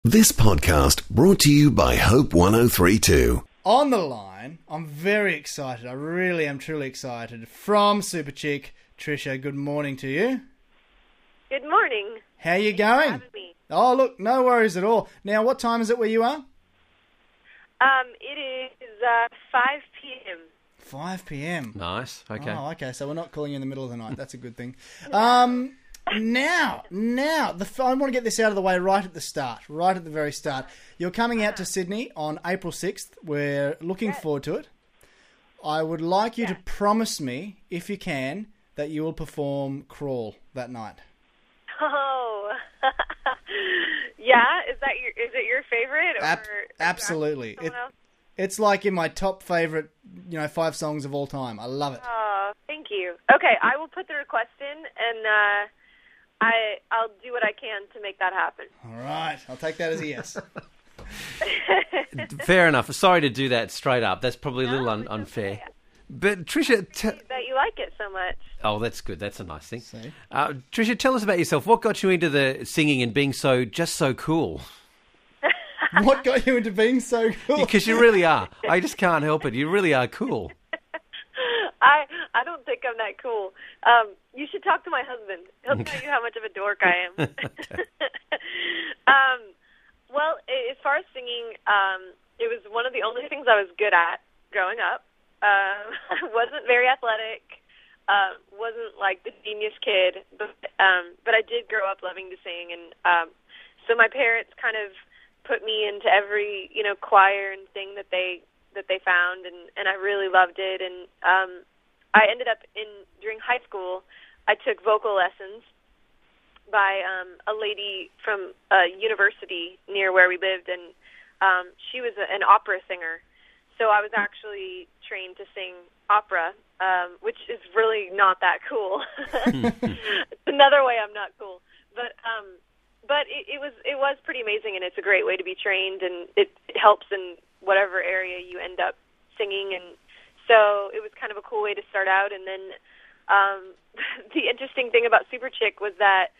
This podcast brought to you by Hope 103.2. On the line, I'm very excited. I really am truly excited. From Super Chick, Trisha, good morning to you. Good morning. How you Thanks going? for having me. Oh, look, no worries at all. Now, what time is it where you are? It is 5 p.m. 5 p.m. Nice. Okay. Oh, okay. So we're not calling you in the middle of the night. That's a good thing. Now, I want to get this out of the way right at the start, right at the very start. You're coming out to Sydney on April 6th. We're looking forward to it. I would like you to promise me, if you can, that you will perform Crawl that night. Oh, yeah. Is it your favorite? Absolutely. Someone else? It's like in my top favorite, 5 songs of all time. I love it. Oh, thank you. Okay, I will put the request in, and I'll do what I can to make that happen. All right. I'll take that as a yes. Fair enough. Sorry to do that straight up. That's probably a little unfair. Okay. But Trisha... That you like it so much. Oh, that's good. That's a nice thing. See? Trisha, tell us about yourself. What got you into the singing and being just so cool? What got you into being so cool? Because you really are. I just can't help it. You really are cool. I don't think I'm that cool. You should talk to my husband. He'll tell you how much of a dork I am. Well, as far as singing, it was one of the only things I was good at growing up. I wasn't very athletic. Wasn't like the genius kid, but I did grow up loving to sing, and so my parents kind of put me into every choir and thing that they found, and I really loved it. And I ended up during high school, I took vocal lessons by a lady from a university near where we lived, and she was an opera singer. So I was actually trained to sing opera, which is really not that cool. It's another way I'm not cool, but it was pretty amazing, and it's a great way to be trained, and it helps in whatever area you end up singing, and so it was kind of a cool way to start out. And then the interesting thing about Super Chick was that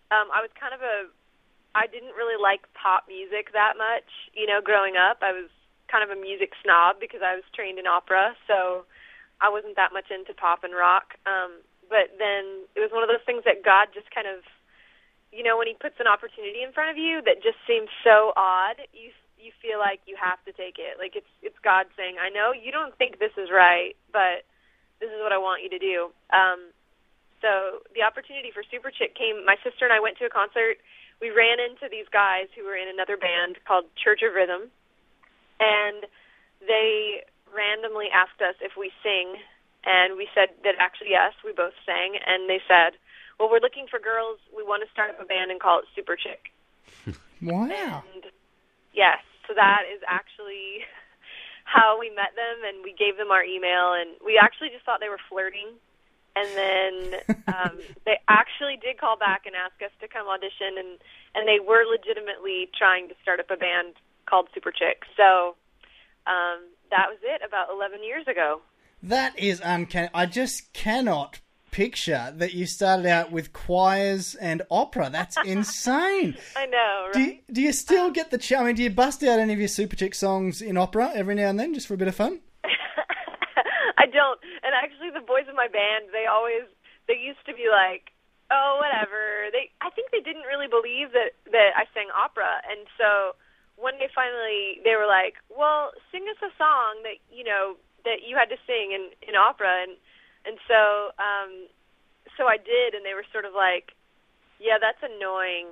I didn't really like pop music that much. Growing up, I was kind of a music snob because I was trained in opera, so I wasn't that much into pop and rock. But then it was one of those things that God just kind of, when he puts an opportunity in front of you that just seems so odd, you feel like you have to take it. Like it's God saying, I know you don't think this is right, but this is what I want you to do. So the opportunity for Super Chick came. My sister and I went to a concert. We ran into these guys who were in another band called Church of Rhythm, and they randomly asked us if we sing, and we said that actually yes, we both sang, and they said, well, we're looking for girls. We want to start up a band and call it Super Chick. Wow. And yes, so that is actually how we met them, and we gave them our email, and we actually just thought they were flirting. And then they actually did call back and ask us to come audition, and they were legitimately trying to start up a band called Super Chick. So that was it about 11 years ago. That is uncanny. I just cannot picture that you started out with choirs and opera. That's insane. I know, right? Do you still get the I mean, do you bust out any of your Super Chick songs in opera every now and then just for a bit of fun? I don't. And actually the boys in my band, they used to be like, oh, whatever. I think they didn't really believe that I sang opera. And so when they were like, well, sing us a song that you had to sing in opera, and so I did, and they were sort of like, yeah, that's annoying.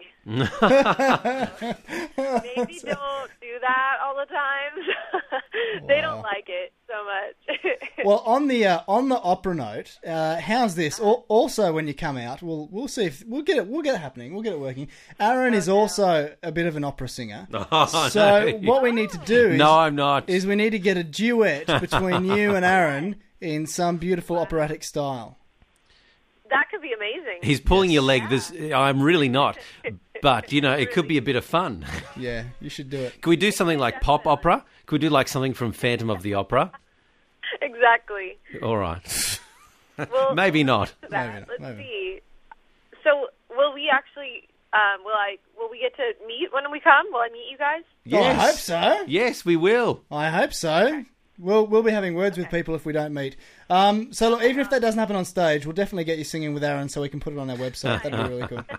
Maybe don't do that all the time. They don't like it so much. Well, on the opera note, how's this? Also, when you come out, we'll see if we'll get it happening. We'll get it working. Aaron is also a bit of an opera singer. Oh, so no. what we need to do is, No, I'm not. Is we need to get a duet between you and Aaron in some beautiful operatic style. That could be amazing. He's pulling your leg. I'm really not. But, it could be a bit of fun. Yeah, you should do it. Could we do something like pop opera? Could we do like something from Phantom of the Opera? Exactly. All right. Well, Maybe not. Let's see. So will we actually Will we get to meet when we come? Will I meet you guys? Oh, I hope so. Yes, we will. I hope so. We'll be having words with people if we don't meet. So look, even if that doesn't happen on stage, we'll definitely get you singing with Aaron so we can put it on our website. That'd be really cool.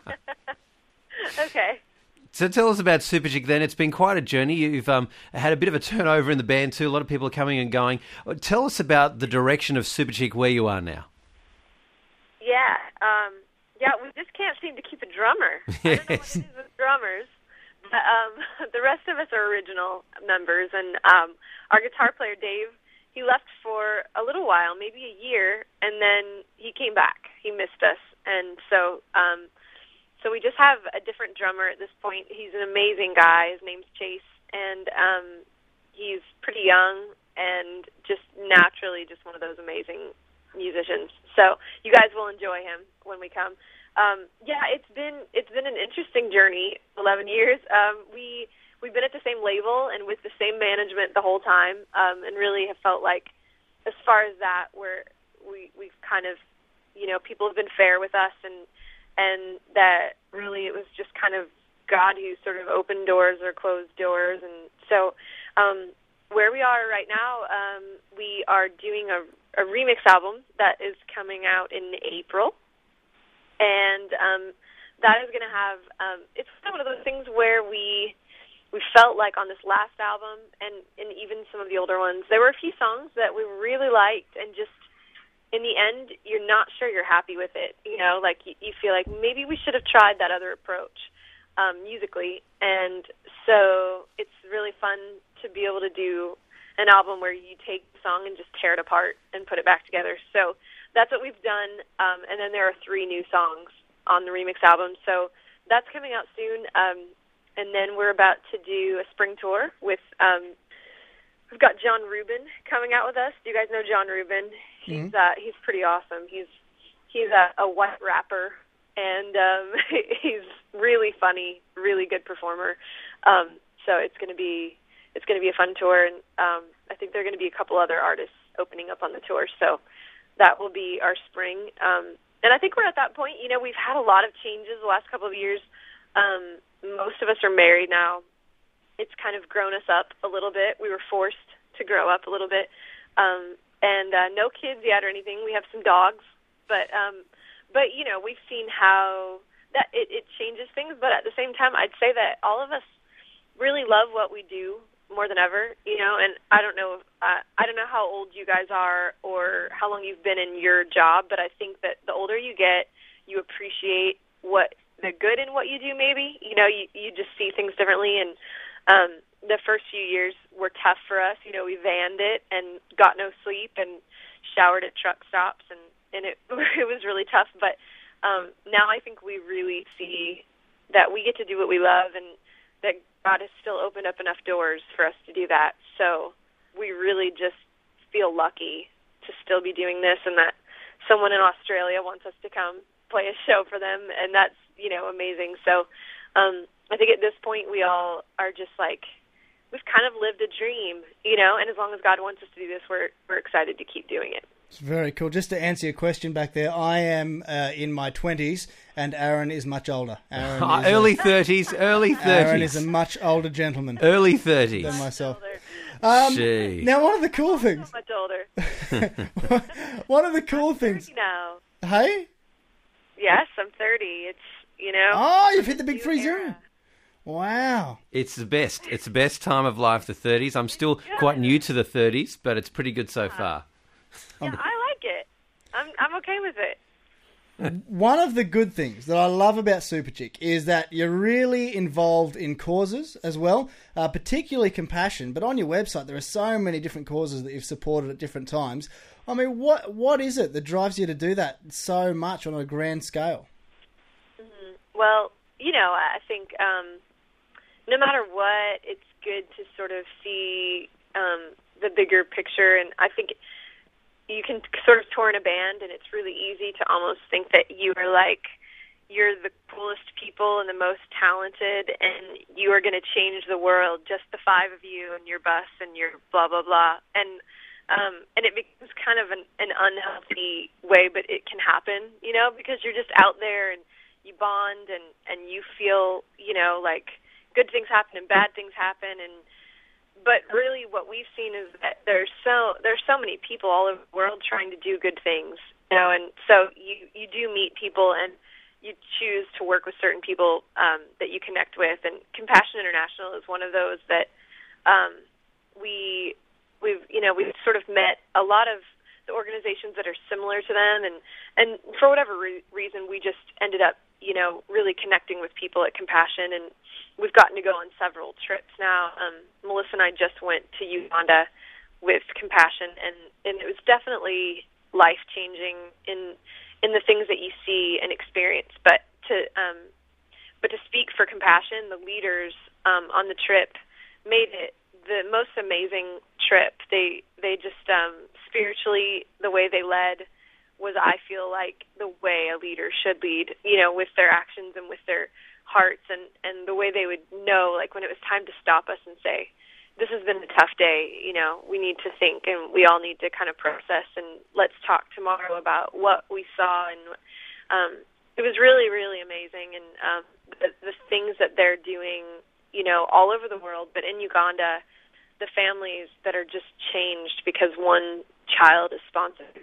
Okay. So tell us about Superchick then. It's been quite a journey. You've had a bit of a turnover in the band too. A lot of people are coming and going. Tell us about the direction of Superchick, where you are now. Yeah. We just can't seem to keep a drummer. I don't know what it is with drummers. But, the rest of us are original members, and our guitar player, Dave, he left for a little while, maybe a year, and then he came back. He missed us, and so we just have a different drummer at this point. He's an amazing guy. His name's Chase, and he's pretty young and just naturally just one of those amazing musicians. So you guys will enjoy him when we come. It's been an interesting journey. 11 years. We've been at the same label and with the same management the whole time, and really have felt like, as far as that, we've kind of, people have been fair with us, and that really it was just kind of God who sort of opened doors or closed doors, and so where we are right now, we are doing a remix album that is coming out in April. And that is going to have, it's one of those things where we felt like on this last album, and even some of the older ones, there were a few songs that we really liked, and just in the end, you're not sure you're happy with it. Like you feel like maybe we should have tried that other approach musically. And so it's really fun to be able to do an album where you take the song and just tear it apart and put it back together. So that's what we've done, and then there are 3 new songs on the remix album, so that's coming out soon, and then we're about to do a spring tour with, we've got John Rubin coming out with us. Do you guys know John Rubin? He's pretty awesome. He's a white rapper, and he's really funny, really good performer, so it's going to be a fun tour, and I think there are going to be a couple other artists opening up on the tour, so that will be our spring. And I think we're at that point. We've had a lot of changes the last couple of years. Most of us are married now. It's kind of grown us up a little bit. We were forced to grow up a little bit. And no kids yet or anything. We have some dogs. But we've seen how that it changes things. But at the same time, I'd say that all of us really love what we do more than ever, and I don't know how old you guys are or how long you've been in your job, but I think that the older you get, you appreciate the good in what you do, maybe. You just see things differently, and the first few years were tough for us. We vanned it and got no sleep and showered at truck stops, and it was really tough, but now I think we really see that we get to do what we love, and that God has still opened up enough doors for us to do that. So we really just feel lucky to still be doing this, and that someone in Australia wants us to come play a show for them, and that's, amazing. So I think at this point we all are just like, we've kind of lived a dream, and as long as God wants us to do this, we're excited to keep doing it. It's very cool. Just to answer your question back there, I am in my 20s, and Aaron is much older. Aaron is early 30s. Aaron is a much older gentleman. Early 30s. Than myself. Gee. Now, one of the cool things... So much older. One of the cool things... now. Hey? Yes, I'm 30. It's, Oh, you've hit the big 30. Wow. It's the best. It's the best time of life, the 30s. I'm still quite new to the 30s, but it's pretty good so far. Yeah, I like it. I'm okay with it. One of the good things that I love about Superchick is that you're really involved in causes as well, particularly compassion. But on your website, there are so many different causes that you've supported at different times. I mean, what is it that drives you to do that so much on a grand scale? Mm-hmm. Well, I think no matter what, it's good to sort of see the bigger picture, and I think you can sort of tour in a band, and it's really easy to almost think that you're the coolest people and the most talented, and you are going to change the world, just the 5 of you and your bus and your blah, blah, blah. And it becomes kind of an unhealthy way, but it can happen, because you're just out there and you bond and you feel, like good things happen and bad things happen. But really what we've seen is that there's so many people all over the world trying to do good things, and so you do meet people and you choose to work with certain people that you connect with. And Compassion International is one of those that we've sort of met a lot of the organizations that are similar to them, and for whatever reason, we just ended up, really connecting with people at Compassion, and we've gotten to go on several trips now. Melissa and I just went to Uganda with Compassion, and it was definitely life-changing in the things that you see and experience. But to speak for Compassion, the leaders on the trip made it the most amazing trip. They just spiritually, the way they led was, I feel like, the way a leader should lead, with their actions and with their hearts, and the way they would know, like, when it was time to stop us and say, this has been a tough day, we need to think, and we all need to kind of process, and let's talk tomorrow about what we saw. And it was really, really amazing, and the things that they're doing, all over the world, but in Uganda, the families that are just changed because one child is sponsored.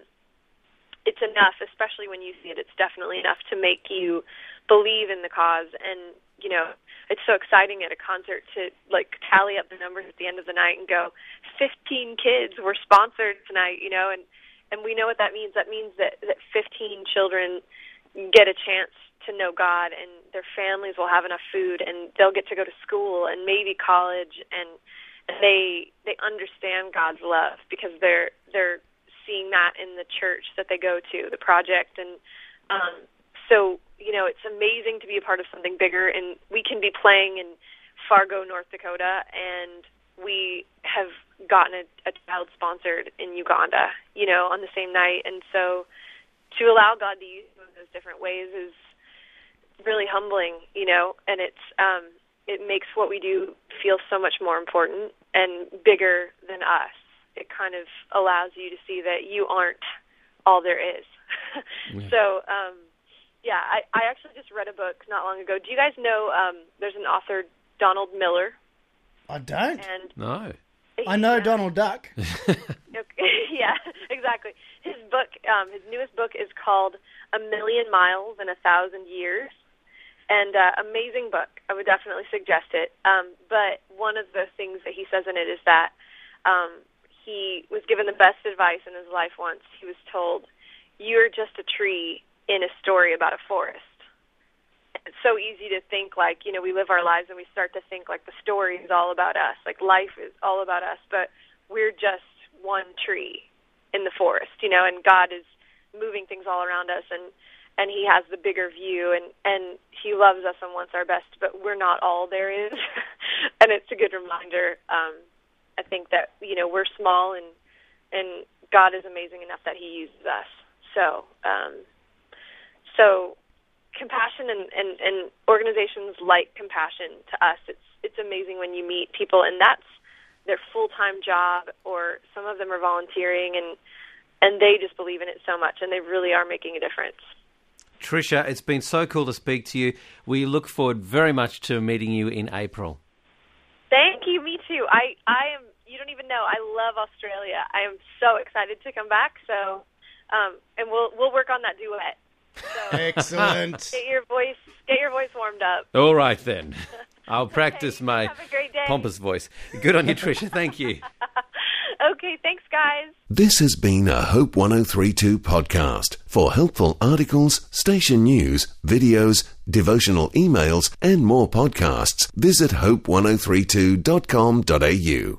It's enough, especially when you see it. It's definitely enough to make you believe in the cause. And, it's so exciting at a concert to, like, tally up the numbers at the end of the night and go, 15 kids were sponsored tonight, and we know what that means. That means that 15 children get a chance to know God, and their families will have enough food, and they'll get to go to school and maybe college, and they understand God's love because they're seeing that in the church that they go to, the project. And so, it's amazing to be a part of something bigger. And we can be playing in Fargo, North Dakota, and we have gotten a child sponsored in Uganda, on the same night. And so to allow God to use you in those different ways is really humbling, and it makes what we do feel so much more important and bigger than us. It kind of allows you to see that you aren't all there is. Yeah. So, I actually just read a book not long ago. Do you guys know there's an author, Donald Miller? I don't. And no. I know Donald Duck. Okay, yeah, exactly. His book, his newest book is called A Million Miles in 1,000 Years. And amazing book. I would definitely suggest it. But one of the things that he says in it is that he was given the best advice in his life once. He was told, you're just a tree in a story about a forest. It's so easy to think like, we live our lives and we start to think like the story is all about us, like life is all about us, but we're just one tree in the forest, and God is moving things all around us, and he has the bigger view, and he loves us and wants our best, but we're not all there is. And it's a good reminder, I think, that, we're small, and God is amazing enough that he uses us. So Compassion and organizations like Compassion, to us, it's amazing when you meet people, and that's their full-time job, or some of them are volunteering, and they just believe in it so much, and they really are making a difference. Tricia, it's been so cool to speak to you. We look forward very much to meeting you in April. Thank you. Me too. I am. You don't even know. I love Australia. I am so excited to come back. So, and we'll work on that duet. So, excellent. Get your voice warmed up. All right then. I'll practice my have a great day. pompous voice. Good on you, Tricia. Thank you. Okay, thanks, guys. This has been a Hope 1032 podcast. For helpful articles, station news, videos, devotional emails, and more podcasts, visit hope1032.com.au.